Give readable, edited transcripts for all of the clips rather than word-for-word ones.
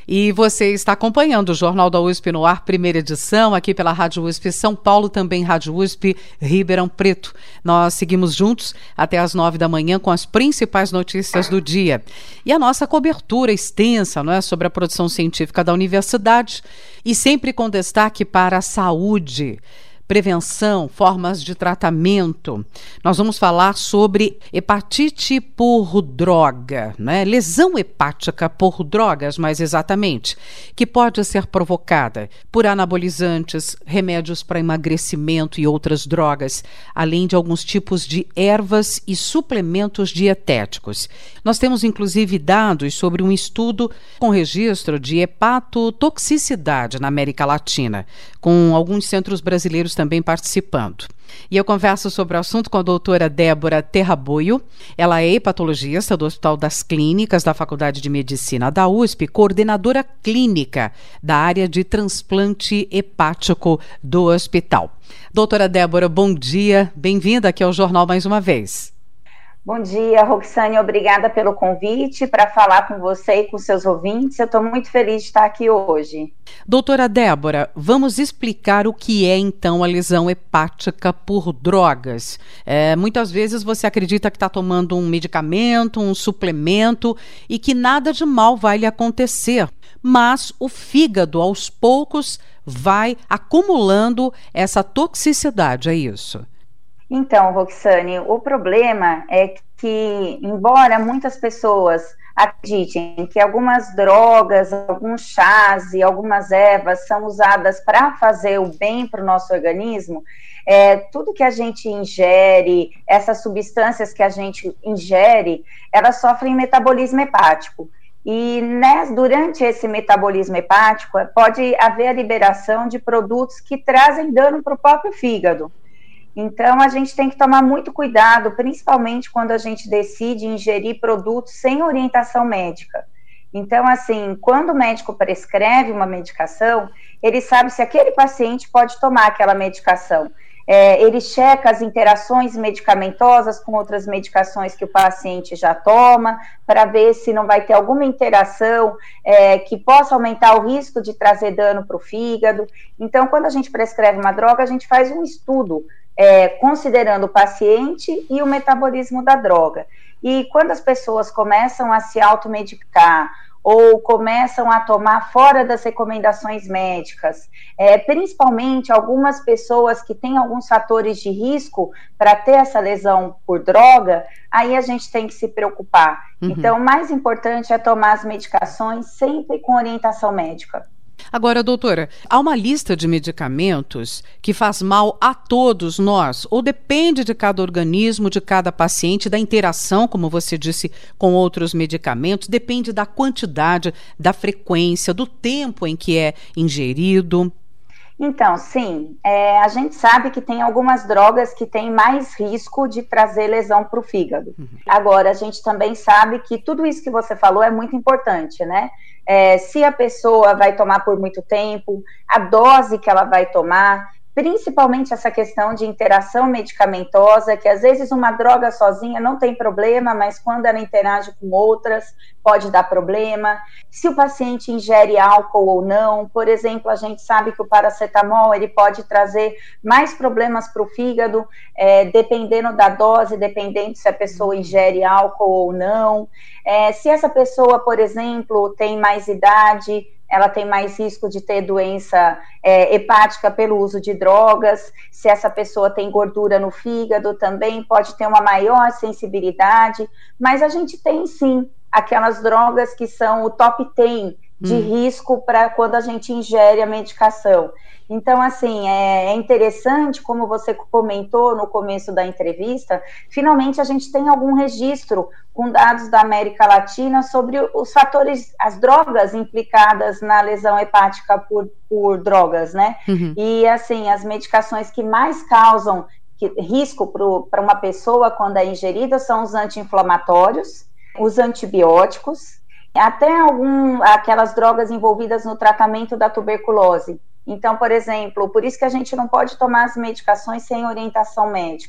E você está acompanhando o Jornal da USP no ar, primeira edição, aqui pela Rádio USP São Paulo, também Rádio USP Ribeirão Preto. Nós seguimos juntos até às 9 da manhã com as principais notícias do dia. E a nossa cobertura extensa, não é, sobre a produção científica da universidade e sempre com destaque para a saúde. Prevenção, formas de tratamento. Nós vamos falar sobre hepatite por droga, né? Lesão hepática por drogas, mais exatamente, que pode ser provocada por anabolizantes, remédios para emagrecimento e outras drogas, além de alguns tipos de ervas e suplementos dietéticos. Nós temos, inclusive, dados sobre um estudo com registro de hepatotoxicidade na América Latina, com alguns centros brasileiros também participando. E eu converso sobre o assunto com a doutora Débora Terraboio. Ela é hepatologista do Hospital das Clínicas da Faculdade de Medicina da USP, coordenadora clínica da área de transplante hepático do hospital. Doutora Débora, bom dia. Bem-vinda aqui ao Jornal mais uma vez. Bom dia, Roxane, obrigada pelo convite para falar com você e com seus ouvintes. Eu estou muito feliz de estar aqui hoje. Doutora Débora, vamos explicar o que é então a lesão hepática por drogas. Muitas vezes você acredita que está tomando um medicamento, um suplemento e que nada de mal vai lhe acontecer, mas o fígado aos poucos vai acumulando essa toxicidade, é isso? Então, Roxane, o problema é que, embora muitas pessoas acreditem que algumas drogas, alguns chás e algumas ervas são usadas para fazer o bem para o nosso organismo, tudo que a gente ingere, essas substâncias que a gente ingere, elas sofrem metabolismo hepático. E durante esse metabolismo hepático, pode haver a liberação de produtos que trazem dano para o próprio fígado. Então, a gente tem que tomar muito cuidado, principalmente quando a gente decide ingerir produtos sem orientação médica. Então, assim, quando o médico prescreve uma medicação, ele sabe se aquele paciente pode tomar aquela medicação. Ele checa as interações medicamentosas com outras medicações que o paciente já toma, para ver se não vai ter alguma interação que possa aumentar o risco de trazer dano para o fígado. Então, quando a gente prescreve uma droga, a gente faz um estudo considerando o paciente e o metabolismo da droga. E quando as pessoas começam a se automedicar ou começam a tomar fora das recomendações médicas, principalmente algumas pessoas que têm alguns fatores de risco para ter essa lesão por droga, aí a gente tem que se preocupar. Uhum. Então, o mais importante é tomar as medicações sempre com orientação médica. Agora, doutora, há uma lista de medicamentos que faz mal a todos nós, ou depende de cada organismo, de cada paciente, da interação, como você disse, com outros medicamentos, depende da quantidade, da frequência, do tempo em que é ingerido? Então, sim, a gente sabe que tem algumas drogas que têm mais risco de trazer lesão para o fígado. Uhum. Agora, a gente também sabe que tudo isso que você falou é muito importante, né? Se a pessoa vai tomar por muito tempo, a dose que ela vai tomar, principalmente essa questão de interação medicamentosa, que às vezes uma droga sozinha não tem problema, mas quando ela interage com outras, pode dar problema. Se o paciente ingere álcool ou não, por exemplo, a gente sabe que o paracetamol, ele pode trazer mais problemas para o fígado, dependendo da dose, dependendo se a pessoa ingere álcool ou não. Se essa pessoa, por exemplo, tem mais idade, ela tem mais risco de ter doença hepática pelo uso de drogas. Se essa pessoa tem gordura no fígado, também pode ter uma maior sensibilidade. Mas a gente tem, sim, aquelas drogas que são o top 10 de risco para quando a gente ingere a medicação. Então, assim, é interessante, como você comentou no começo da entrevista, finalmente a gente tem algum registro com dados da América Latina sobre os fatores, as drogas implicadas na lesão hepática por drogas, né? Uhum. E, assim, as medicações que mais causam risco para uma pessoa quando é ingerida são os anti-inflamatórios, os antibióticos, até aquelas drogas envolvidas no tratamento da tuberculose. Então, por exemplo, por isso que a gente não pode tomar as medicações sem orientação médica.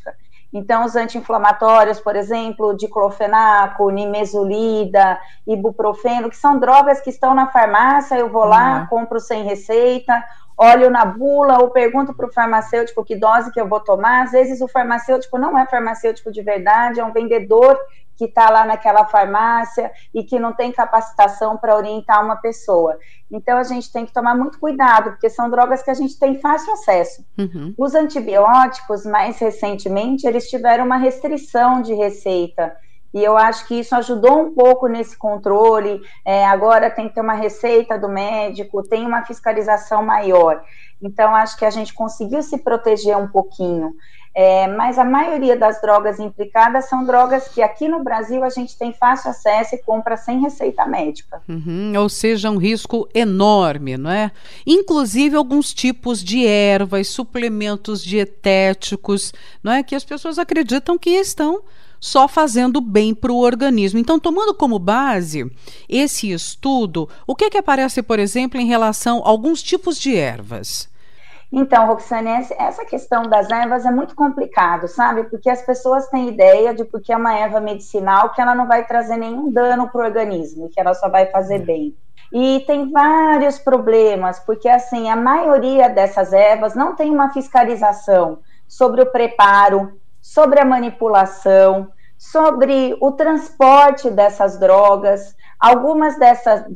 Então, os anti-inflamatórios, por exemplo, diclofenaco, nimesulida, ibuprofeno, que são drogas que estão na farmácia, eu vou lá, compro sem receita, olho na bula ou pergunto para o farmacêutico que dose que eu vou tomar. Às vezes o farmacêutico não é farmacêutico de verdade, é um vendedor que está lá naquela farmácia e que não tem capacitação para orientar uma pessoa. Então, a gente tem que tomar muito cuidado, porque são drogas que a gente tem fácil acesso. Os antibióticos, mais recentemente, eles tiveram uma restrição de receita, e eu acho que isso ajudou um pouco nesse controle. Agora tem que ter uma receita do médico, tem uma fiscalização maior. Então, acho que a gente conseguiu se proteger um pouquinho. Mas a maioria das drogas implicadas são drogas que aqui no Brasil a gente tem fácil acesso e compra sem receita médica. Ou seja, um risco enorme, não é? Inclusive alguns tipos de ervas, suplementos dietéticos, não é? Que as pessoas acreditam que estão só fazendo bem para o organismo. Então, tomando como base esse estudo, o que aparece, por exemplo, em relação a alguns tipos de ervas? Então, Roxane, essa questão das ervas é muito complicado, sabe? Porque as pessoas têm ideia de porque é uma erva medicinal que ela não vai trazer nenhum dano para o organismo, que ela só vai fazer bem. E tem vários problemas, porque assim, a maioria dessas ervas não tem uma fiscalização sobre o preparo, sobre a manipulação, sobre o transporte dessas drogas. Algumas dessas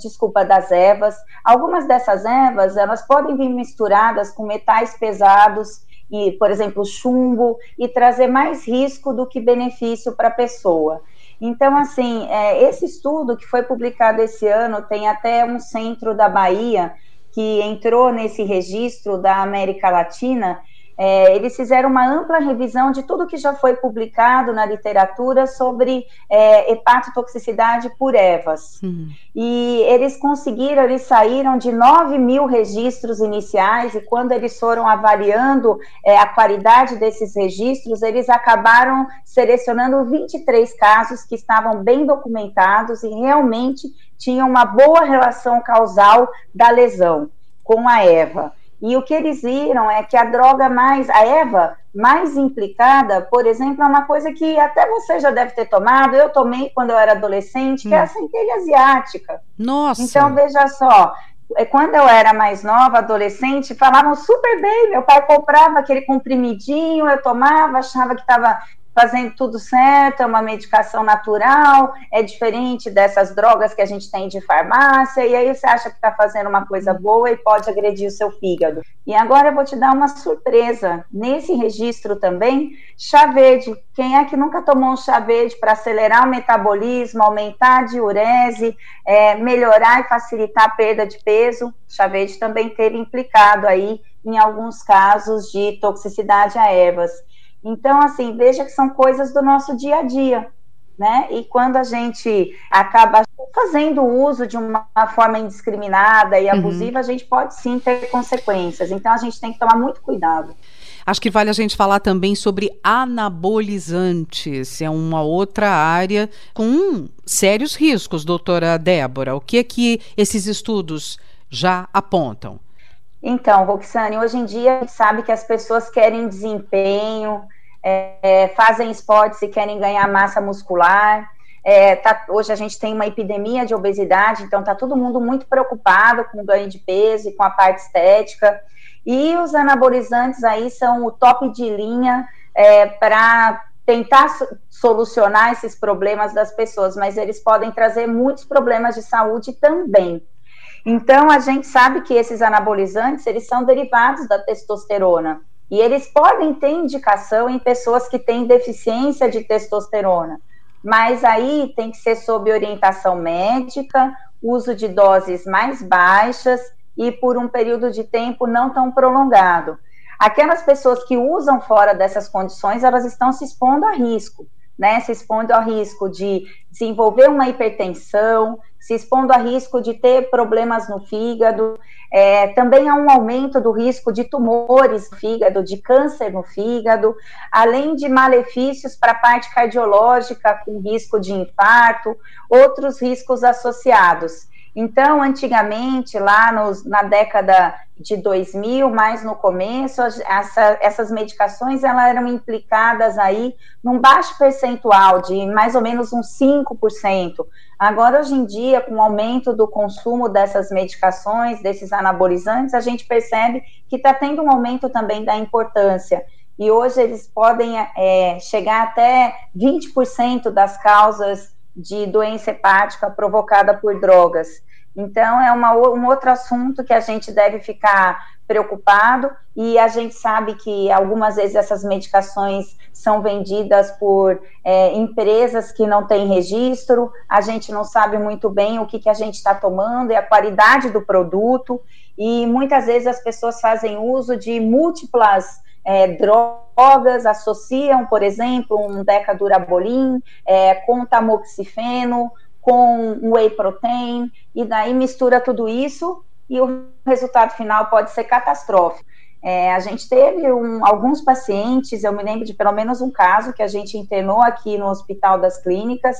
ervas, elas podem vir misturadas com metais pesados, e, por exemplo, chumbo, e trazer mais risco do que benefício para a pessoa. Então, assim, esse estudo que foi publicado esse ano, tem até um centro da Bahia que entrou nesse registro da América Latina. Eles fizeram uma ampla revisão de tudo que já foi publicado na literatura sobre hepatotoxicidade por ervas. E eles saíram de 9.000 registros iniciais, e quando eles foram avaliando a qualidade desses registros, eles acabaram selecionando 23 casos que estavam bem documentados e realmente tinham uma boa relação causal da lesão com a erva. E o que eles viram é que a erva mais implicada, por exemplo, é uma coisa que até você já deve ter tomado, eu tomei quando eu era adolescente, que é a centelha asiática. Nossa! Então, veja só, quando eu era mais nova, adolescente, falavam super bem, meu pai comprava aquele comprimidinho, eu tomava, achava que estava fazendo tudo certo, é uma medicação natural, é diferente dessas drogas que a gente tem de farmácia, e aí você acha que está fazendo uma coisa boa e pode agredir o seu fígado. E agora eu vou te dar uma surpresa, nesse registro também, chá verde. Quem é que nunca tomou um chá verde para acelerar o metabolismo, aumentar a diurese, melhorar e facilitar a perda de peso? Chá verde também teve implicado aí em alguns casos de toxicidade a ervas. Então, assim, veja que são coisas do nosso dia a dia, né? E quando a gente acaba fazendo uso de uma forma indiscriminada e abusiva, a gente pode sim ter consequências. Então, a gente tem que tomar muito cuidado. Acho que vale a gente falar também sobre anabolizantes. É uma outra área com sérios riscos, doutora Débora. O que é que esses estudos já apontam? Então, Roxane, hoje em dia a gente sabe que as pessoas querem desempenho, fazem esportes e querem ganhar massa muscular. Hoje a gente tem uma epidemia de obesidade, então está todo mundo muito preocupado com o ganho de peso e com a parte estética. E os anabolizantes aí são o top de linha para tentar solucionar esses problemas das pessoas, mas eles podem trazer muitos problemas de saúde também. Então, a gente sabe que esses anabolizantes, eles são derivados da testosterona, e eles podem ter indicação em pessoas que têm deficiência de testosterona, mas aí tem que ser sob orientação médica, uso de doses mais baixas e por um período de tempo não tão prolongado. Aquelas pessoas que usam fora dessas condições, elas estão se expondo a risco, né? Se expondo ao risco de desenvolver uma hipertensão, se expondo a risco de ter problemas no fígado, também há um aumento do risco de tumores no fígado, de câncer no fígado, além de malefícios para a parte cardiológica, com risco de infarto, outros riscos associados. Então, antigamente, lá na década de 2000, mais no começo, essas medicações elas eram implicadas aí num baixo percentual, de mais ou menos uns 5%. Agora, hoje em dia, com o aumento do consumo dessas medicações, desses anabolizantes, a gente percebe que está tendo um aumento também da importância. E hoje eles podem chegar até 20% das causas de doença hepática provocada por drogas. Então, é um outro assunto que a gente deve ficar preocupado, e a gente sabe que algumas vezes essas medicações são vendidas por empresas que não têm registro, a gente não sabe muito bem o que a gente está tomando e a qualidade do produto, e muitas vezes as pessoas fazem uso de múltiplas drogas, associam, por exemplo, um Decadurabolin com tamoxifeno, com whey protein, e daí mistura tudo isso e o resultado final pode ser catastrófico. A gente teve alguns pacientes, eu me lembro de pelo menos um caso que a gente internou aqui no Hospital das Clínicas,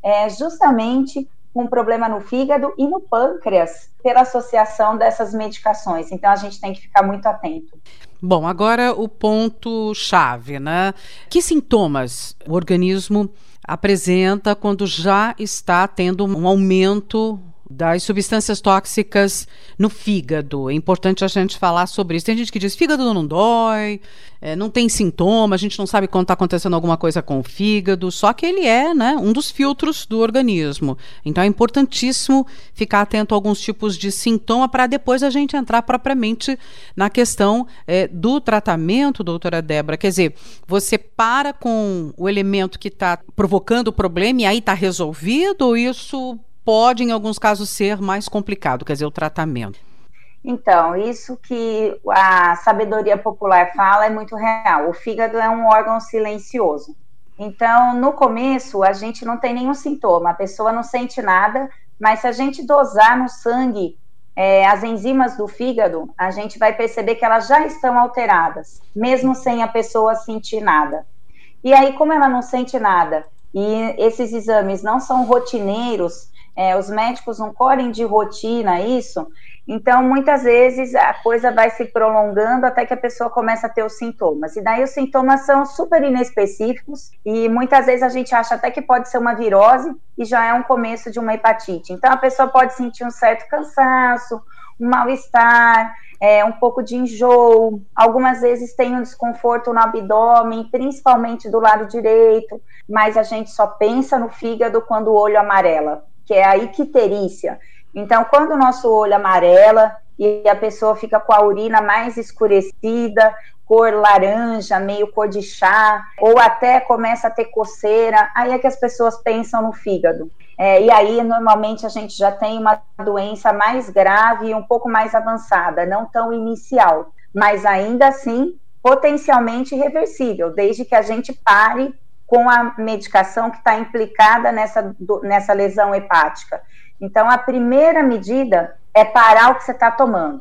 justamente com problema no fígado e no pâncreas, pela associação dessas medicações. Então, a gente tem que ficar muito atento. Bom, agora o ponto-chave, né? Que sintomas o organismo apresenta quando já está tendo um aumento das substâncias tóxicas no fígado? É importante a gente falar sobre isso. Tem gente que diz, fígado não dói, não tem sintoma, a gente não sabe quando está acontecendo alguma coisa com o fígado, só que ele é, né, um dos filtros do organismo. Então é importantíssimo ficar atento a alguns tipos de sintoma para depois a gente entrar propriamente na questão do tratamento, doutora Débora. Quer dizer, você para com o elemento que está provocando o problema e aí está resolvido, ou isso pode, em alguns casos, ser mais complicado, quer dizer, o tratamento? Então, isso que a sabedoria popular fala é muito real. O fígado é um órgão silencioso. Então, no começo, a gente não tem nenhum sintoma, a pessoa não sente nada, mas se a gente dosar no sangue as enzimas do fígado, a gente vai perceber que elas já estão alteradas, mesmo sem a pessoa sentir nada. E aí, como ela não sente nada, e esses exames não são rotineiros, os médicos não colhem de rotina isso, então muitas vezes a coisa vai se prolongando até que a pessoa começa a ter os sintomas, e daí os sintomas são super inespecíficos, e muitas vezes a gente acha até que pode ser uma virose, e já é um começo de uma hepatite. Então a pessoa pode sentir um certo cansaço, um mal-estar, um pouco de enjoo, algumas vezes tem um desconforto no abdômen, principalmente do lado direito, mas a gente só pensa no fígado quando o olho amarela, que é a icterícia. Então, quando o nosso olho amarela e a pessoa fica com a urina mais escurecida, cor laranja, meio cor de chá, ou até começa a ter coceira, aí é que as pessoas pensam no fígado. E aí, normalmente, a gente já tem uma doença mais grave e um pouco mais avançada, não tão inicial, mas ainda assim, potencialmente reversível, desde que a gente pare com a medicação que está implicada nessa lesão hepática. Então, a primeira medida é parar o que você está tomando.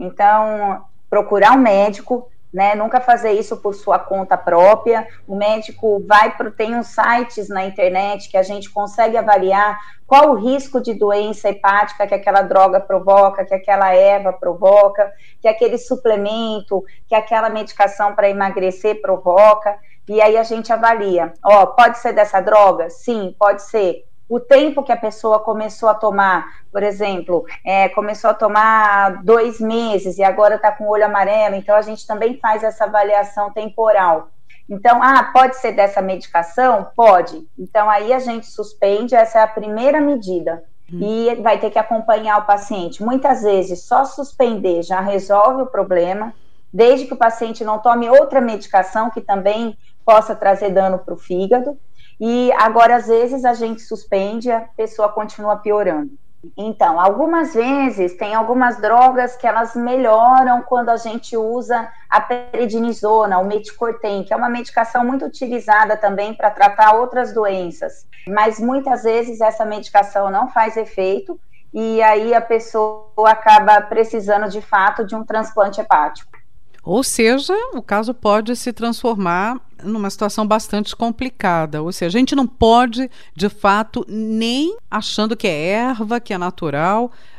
Então, procurar um médico, né? Nunca fazer isso por sua conta própria. O médico tem uns sites na internet que a gente consegue avaliar qual o risco de doença hepática que aquela droga provoca, que aquela erva provoca, que aquele suplemento, que aquela medicação para emagrecer provoca. E aí a gente avalia, pode ser dessa droga? Sim, pode ser. O tempo que a pessoa começou a tomar, por exemplo, começou a tomar 2 meses e agora está com o olho amarelo, então a gente também faz essa avaliação temporal. Então, pode ser dessa medicação? Pode. Então aí a gente suspende, essa é a primeira medida. E vai ter que acompanhar o paciente. Muitas vezes só suspender já resolve o problema, desde que o paciente não tome outra medicação que também possa trazer dano para o fígado, e agora às vezes a gente suspende e a pessoa continua piorando. Então, algumas vezes tem algumas drogas que elas melhoram quando a gente usa a prednisona, o meticortem, que é uma medicação muito utilizada também para tratar outras doenças, mas muitas vezes essa medicação não faz efeito e aí a pessoa acaba precisando de fato de um transplante hepático. Ou seja, o caso pode se transformar numa situação bastante complicada. Ou seja, a gente não pode, de fato, nem achando que é erva, que é natural,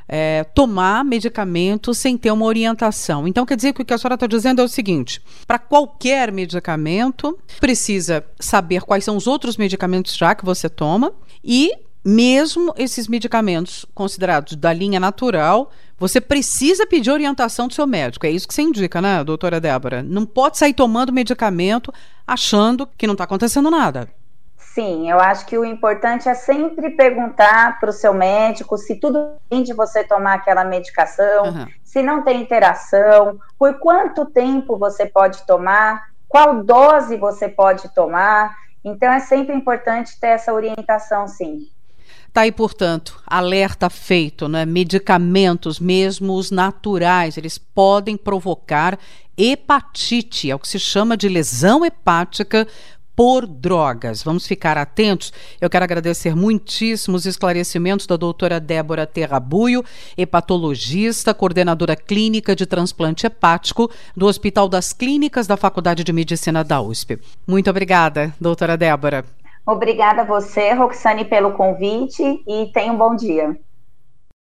tomar medicamento sem ter uma orientação. Então, quer dizer que o que a senhora está dizendo é o seguinte: para qualquer medicamento, precisa saber quais são os outros medicamentos já que você toma, e mesmo esses medicamentos considerados da linha natural, você precisa pedir orientação do seu médico. É isso que você indica, né, doutora Débora? Não pode sair tomando medicamento achando que não está acontecendo nada. Sim, eu acho que o importante é sempre perguntar para o seu médico se tudo bem de você tomar aquela medicação, se não tem interação, por quanto tempo você pode tomar, qual dose você pode tomar. Então é sempre importante ter essa orientação, sim. Tá aí, portanto, alerta feito, né? Medicamentos, mesmo os naturais, eles podem provocar hepatite, é o que se chama de lesão hepática por drogas. Vamos ficar atentos. Eu quero agradecer muitíssimo os esclarecimentos da doutora Débora Terrabuio, hepatologista, coordenadora clínica de transplante hepático do Hospital das Clínicas da Faculdade de Medicina da USP. Muito obrigada, doutora Débora. Obrigada a você, Roxane, pelo convite, e tenha um bom dia.